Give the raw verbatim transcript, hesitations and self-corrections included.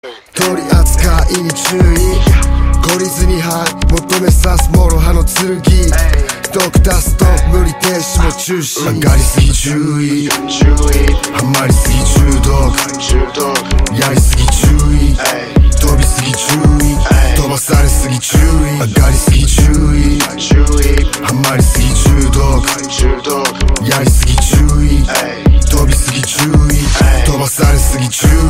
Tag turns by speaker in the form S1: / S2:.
S1: 取り扱いに注意、懲りずにはい求めさす諸刃の剣、ドクターストップ無理停止も中止、上がりすぎ注意、ハマりすぎ中毒、やりすぎ注意、飛びすぎ注意、飛ばされすぎ注意、上がりすぎ注意、ハマりすぎ中毒、やりすぎ注意、飛びすぎ注意、飛ばされすぎ注意。